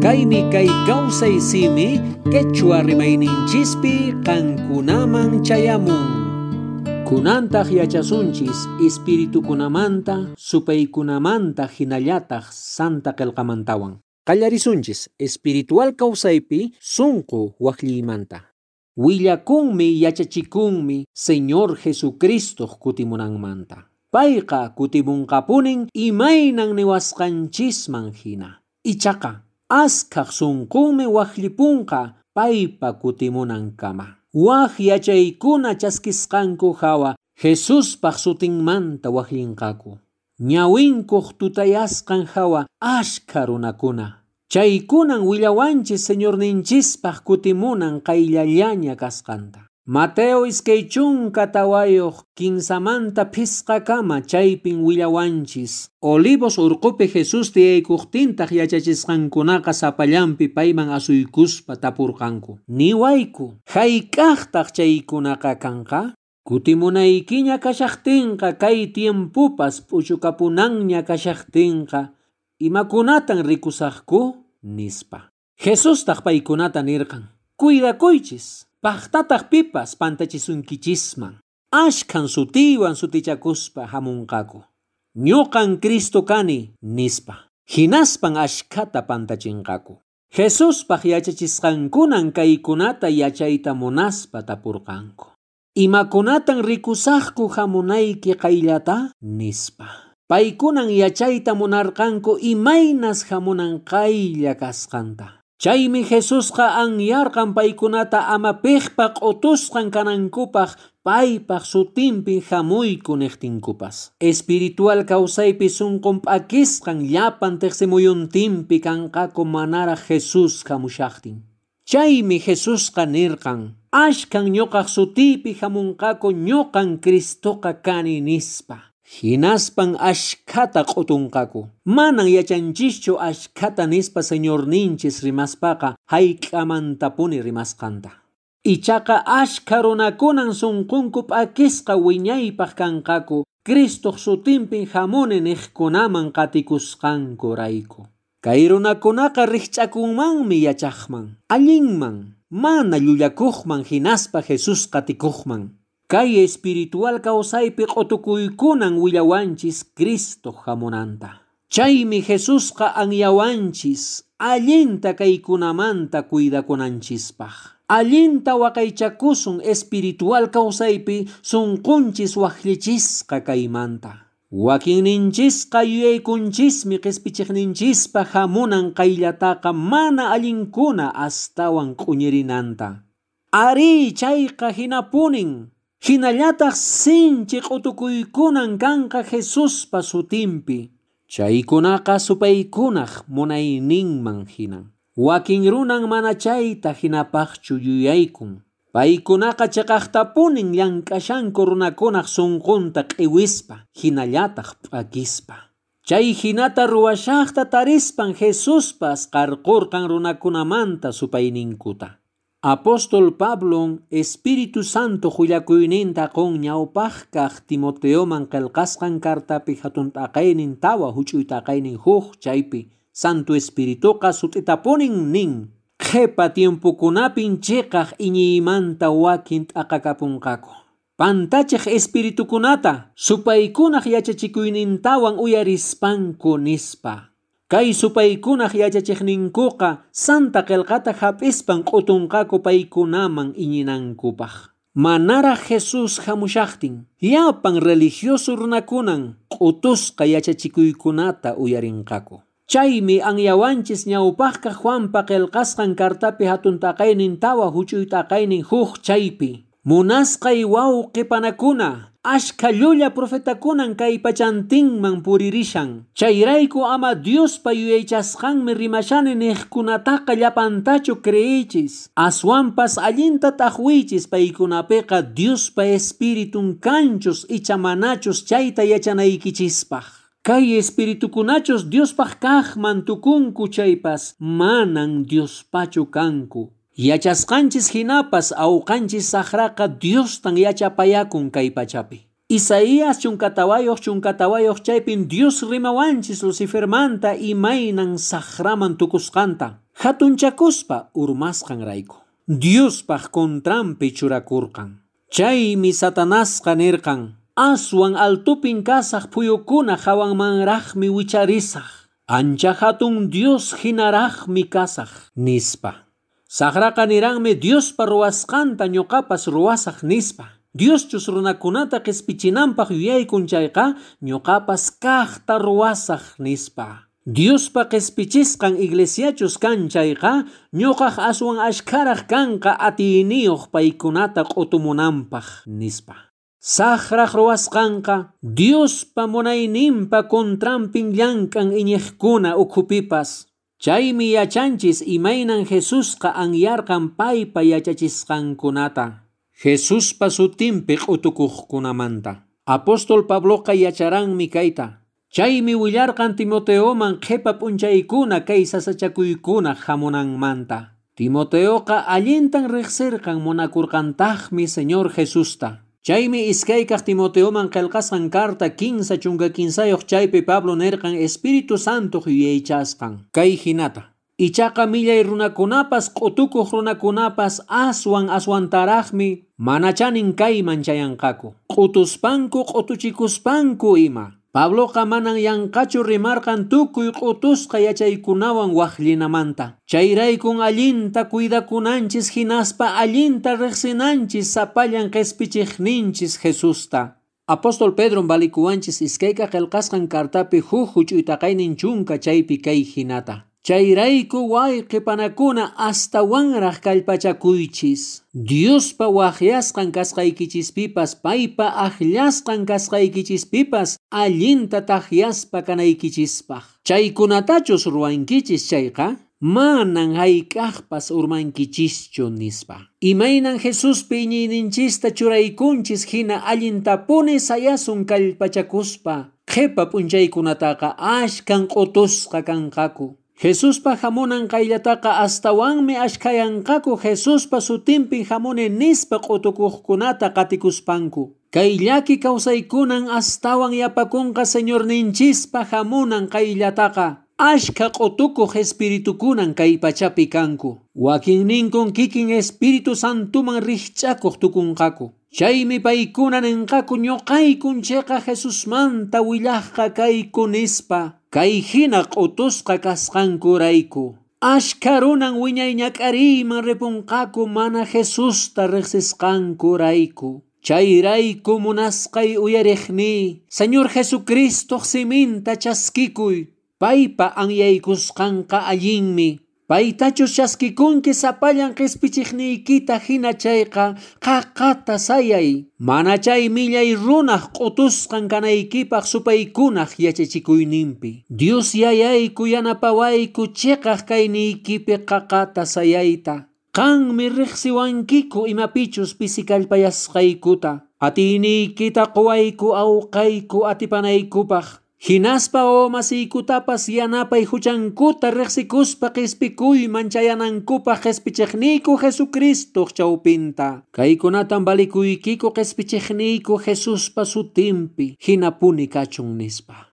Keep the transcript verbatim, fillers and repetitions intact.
Kaymi kay kawsay simi quechua rimayninchispi kankunaman chayamun. Kunantaq yachasunchis espiritukunamanta supaykunamanta hinallataq santa qillqamantawan. Qallarisunchis espiritual kawsaypi sunqu waqllaymanta. Willakunmi yachachikunmi Señor Jesucristo kutimunanmanta. Payqa kutimunqapunin imaynan niwasqanchisman hina. Ichaqa askaq sunqunmi waqllipunqa paypa kutimunankama. Waq yachaykuna chaskisqanku hawa Jesuspaq sutinmanta waqllinqaku. Ñawinkuq tutayasqan hawa ashka runakuna. Chaykunan willawanchis Señorninchispaq kutimunan qayllallaña kasqanta. Mateo iskay chunka tawayuq kinsamanta pisqakama chaypin willawanchis. Olivos urqupi Jesus tiyaykuqtintaq yachachisqankunaqa sapallanpi payman asuykuspa tapurqanku. Niwayku, hayk'aqtaq chaykunaqa kanqa? Kutimunaykiña kashaqtinqa kay tiempupas puchukapunanña kashaqtinqa imakunatan rikusaqku? Nispa. Jesustaq paykunata nirqan. Cuidakuychis. Paqtataq pipas pantachisunkichishman. Ashkan sutiwan sutichakuspa hamunqaku. Ñuqan Cristo kani nispa. Hinaspan ashkata pantachinqaku. Jesuspaq yachachisqankunan kaykunata yachayta munaspa tapurqanku. Imakunatan rikusaqku hamunayki qayllata nispa. Paykunan yachayta munarqanku imaynas hamunan qaylla kasqanta. Chaymi Jesusqa anyarqan paykunata ama piqpaq utusqan kanankupaq paypaq sutinpi hamuyku niqtinkupas. Espiritual kawsaypi sunqun p'akisqan llapan tiqsimuyuntinpi kanqaku manara Jesus hamushaqtin. Chaymi Jesusqa nirqan, ashkan ñuqaq sutiypi hamunqaku ñuqan Cristoqa kani nispa. Hinaspan ashkata q'utunqaku. Manan yachanchischu ashkata nispa Señorninchis rimaspaqa hayk'amantapuni rimasqanta. Ichaqa ashka runakunan sunqunku p'akisqa wiñaypaq kanqaku Cristo sutinpin hamuni niqkunaman qatikusqanku rayku. Kay runakunaqa riqch'akunmanmi yachaqman, allinman, mana llullakuqman hinaspa Jesus qatikuqman. Kay espiritual kawsaypi q'utukuykunan willawanchis Cristo hamunanta. Chaymi Jesusqa anyawanchis allinta kaykunamanta cuidakunanchispaq. Allinta waqaychakusun espiritual kawsaypi sunqunchis waqllichisqa kaymanta. Wakinninchisqa yuyaykunchismi qispichiqninchispa hamunan qayllataqa mana allinkuna astawan q'uñirinanta. Ari chayqa hinapunin. Hinallataq sinchi q'utukuykunan kanqa Jesuspa sutinpi. Chaykunaqa supaykunaq munayninman hinan. Wakin runan mana chayta hinapaqchu yuyaykun. Paykunaqa chaqaqtapunin llank'ashanku runakunaq sunqunta q'iwispa, hinallataq p'akispa. Chay hinata ruwashaqta tarispan Jesuspas qarqurqan runakunamanta supayninkuta. Apóstol Pablo Espíritu Santo hullakuyninta qun ñawpaq kaq Timoteoman qillqasqan kartapi hatun t'aqaynin tawa huch'uy t'aqaynin huk chaypi Santo Espirituqa sut'itapunin nin qhipa tiempukunapin chiqaq iñiymanta wakin t'aqakapunqaku. Pantachiq espiritukunata supaykunaq yachachikuynintawan uyarispanku nispa. Kay supaykunaq yachachiqninkuqa santa qillqata hapispan q'utunqaku paykunaman iñinankupaq. Manara Jesus hamushaqtin, llapan religioso runakunan q'utusqa yachachikuykunata uyarinqaku. Chaymi anyawanchis ñawpaqqa Juanpa qillqasqan kartapi hatun t'aqaynin tawa huch'uy t'aqaynin huk chaypi. Munasqay wawqi panakuna, ashka llulla profetakunan kay pachantinman puririshan. Chayrayku ama Diospa yuyaychasqanmi rimashani niqkunataqa llapantachu creyichis. Aswanpas allinta taqwichis paykunapiqa Diospa Espiritun kanchus icha manachus chayta yachanaykichispaq. Kay espiritukunachus Diospaq kaqman tukunku chaypas manan Diospachu kanku. Yachasqanchis hinapas awqanchis saqraqa Diostan yachapayakun kay pachapi. Isaías chunkatawayuq chunkatawayuq chaypin Dios rimawanchis Lucifermanta imaynan saqraman tukusqanta. Hatunchakuspa urmasqanrayku Diospaq kontranpi churakurqan. Chaymi Satanasqa nirqan, aswan altupin kasaq phuyukuna hawanmanraqmi wicharisaq, ancha hatun Dios hinaraqmi kasaq nispa. Saqraqa niranmi Diospa ruwasqanta ñuqapas ruwasaq nispa. Dioschus runakunata qispichinanpaq yuyaykun chayqa ñuqapas kaqta ruwasaq nispa. Diospa qispichisqan iglesiachus kan chayqa ñuqaq aswan ashkaraq kanqa atiyniyuq paykunata q'utumunanpaq nispa. Saqraq ruwasqanqa Diospa munayninpa kontranpin llank'an iñiqkuna ukhupipas. Chaymi yachanchis imaynan Jesusqa anyarqan paypa yachachisqankunata. Jesuspa sutinpi q'utukuqkunamanta. Apóstol Pabloqa yacharanmi kayta. Chaymi willarqan Timoteoman qhipa p'unchaykuna kay sasachakuykuna hamunanmanta. Timoteoqa allintan riqsirqan munakurqantaqmi Señor Jesusta. Chaymi iskaykaq Timoteoman qillqasqan carta quince chunka quinsayuq chaypi Pablo nirqan Espíritu Santo yuyaychasqan. Kay hinata. Ichaqa millay runakunapas q'utukuq runakunapas aswan aswantaraqmi manachanin kayman chayanqaku. Q'utuspanku q'utuchikuspanku ima. Pabloqa manan yanqachu rimarqan tukuy q'utusqa yachaykunawan waqllinamanta. Chayraykun allinta cuidakunanchis hinaspa allinta riqsinanchis sapallan qispichiqninchis Jesusta. Apóstol Pedro balikuwanchis iskayqa qillqasqan cartapi huk huch'uytaqaynin chunka chaypi kay hinata. Chayrayku wayqipanakuna astawanraq kallpachakuychis. Diospa waqyasqan kasqaykichispipas paypa aqllasqan kasqaykichispipas allinta taqyaspa kanaykichispaq. Chaykunatachus ruwankichis chayqa manan hayk'aqpas urmankichischu nispa. Imaynan Jesuspi iñiyninchista churaykunchis hina allintapuni sayasun kallpachakuspa qhipa p'unchaykunataqa ashkan q'utusqa kanqaku. Jesuspa hamunan qayllataqa astawanmi ashkayanqaku Jesuspa sutinpi hamuni nispa q'utukuqkunata qatikuspanku. Kay llaki kawsaykunan astawan yapakunqa Señor ninchispa hamunan qayllataqa ashka q'utukuq espiritukunan kay pachapi kanku. Wakin ninkun kikin Espíritu Santuman rikch'akuq tukunqaku. Chaymi paykuna ninqaku ñuqaykun chayqa Jesusmanta willaqqa kayku nispa. Kay hina q'utusqa kasqankurayku. Ashka runan wiñay ñak'ariyman ripunqaku mana Jesusta riqsisqankurayku. Chayrayku munasqay uyariqní Señor Jesucristo siminta chaskikuy. Paypa anyaykusqanqa allinmi. Paytachus chaskikunki sapallan qispichiqniykita hina chayqa qaqata sayay. Mana chay millay runaq q'utusqan kanaykipaq supaykunaq yachachikuyninpi. Dios yayayku yanapawayku chiqaq kayniykipi qaqata sayayta. Qanmi riqsiwankiku imapichus pisikallpayasqaykuta. Atiyniykita quwayku awqayku atipanaykupaq. Hinaspa o masiykutapas yanapay huchankuta riqsikuspa qispikuyman chayanankupaq qispichiqniyku Jesucristo chawpinta. Kaykunatan balikuykiku qispichiqniyku Jesuspa sutinpi hinapuni kachun nispa.